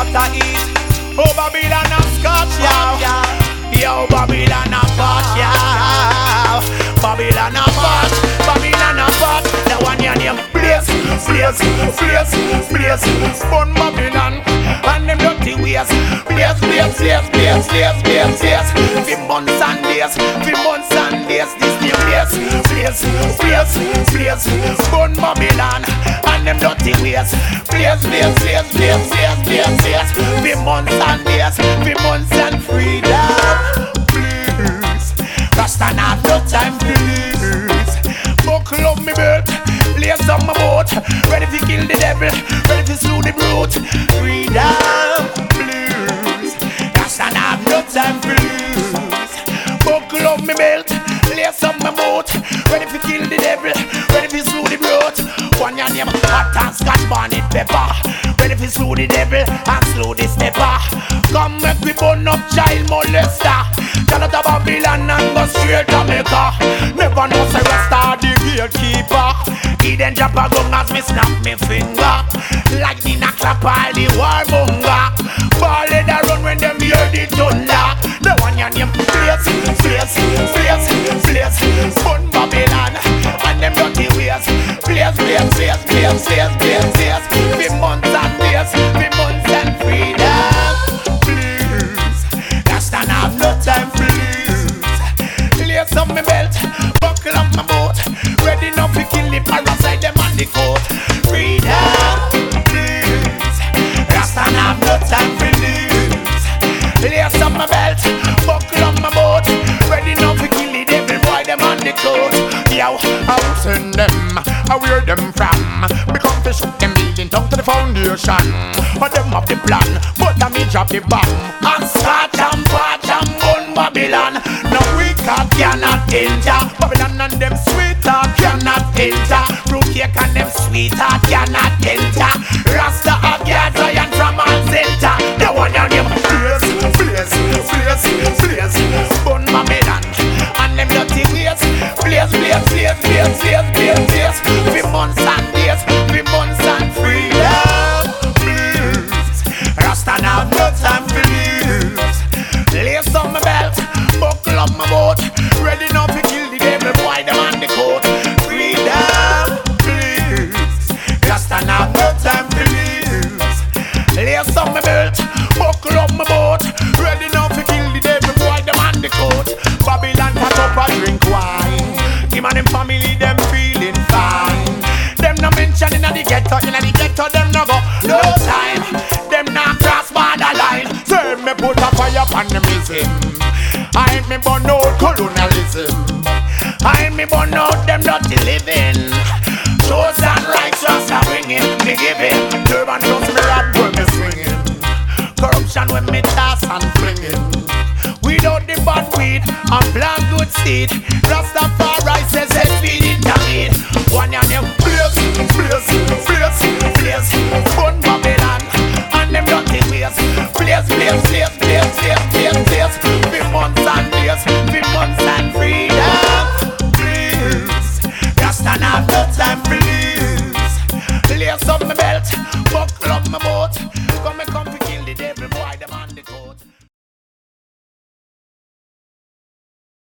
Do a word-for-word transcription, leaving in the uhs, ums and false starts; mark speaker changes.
Speaker 1: butter eat. Oh, Babylon a scotch, yo. Yo, Babylon a pot, yo. Babylon a pot, Babylon a pot. The one your name Blaze, Blaze, Blaze, Blaze. Spun Babylon and them dirty ways. Blaze, Blaze, Blaze, Blaze, Blaze, Blaze, Blaze. For months and days, for months and days. This new Blaze, Blaze, Blaze, Blaze. Spun Babylon and them dirty ways. Blaze, Blaze, Blaze, Blaze, Blaze, Blaze, Blaze. For months and days, for months and freedom. Please, Rasta not no time, please. Buckle up me belt, lace on my boat. Ready to kill the devil, ready to slew the brute. Freedom, please. Rasta not no time, please. Buckle up me belt, lace on my boat. Ready to kill the devil, ready to slew the brute. One your name hot and scotch bonnet pepper. Ready to slew the devil and slew the stepper. Come make we burn up child molester. Turn out of Babylon and go straight to Mecca. Never know say Rasta the gatekeeper. He then drop a gun as me snap me finger. Lightning a clap all the warmonger. Ball head a run when them hear the thunder. The one your name Blaze, Blaze, Blaze, Blaze. Spun Babylon and them dirty ways. Blaze, Blaze, Blaze, Blaze, Blaze, Blaze, Blaze. For months and days, for months and freedom. Please, Rasta have no time, please. Lace up my belt, buckle up my boat. Ready now to kill the parasite, them on the coat. Freedom, please. Rasta have no time, please. Lace up my belt, buckle up my boat. Ready now to kill the devil boy, them on the coat. Yo, I'll send them, I wear them from. Become to shoot them building down to the foundation. But them have the plan, but I me drop the bomb. And scotch and patch and bun Babylon. No weak heart cannot enter. Babylon and them sweet heart cannot enter. Fruit cake and them sweet heart cannot enter. Rasta a guard giant from all center. The one your name Blaze, Blaze, Blaze, Blaze. Bun Babylon and them dirty ways. Blaze, Blaze, Blaze, Blaze, Blaze, Blaze, Blaze. For months and days, for months and freedom. Please, Rasta now no time for lose. Lace on my belt, buckle up my boat. Ready now to kill the devil boy, them on the coat. Freedom, please. Rasta now no time for lose. Lace on my belt, buckle up my boat. Ready now to kill the devil boy, them on the coat. Babylon cut up a drink wine. Him and him family, them feeling fine. Them no mention in the ghetto, in the ghetto, them no go. No time, them not cross borderline. Say me put a fire upon them ism. I ain't me burn out colonialism. I ain't me burn out them dirty living. Shows and righteous are ringing, me giving. Turban plus me rap when me swinging. Corruption when me toss and flinging. Without the bad weed and plant good seed. Rasta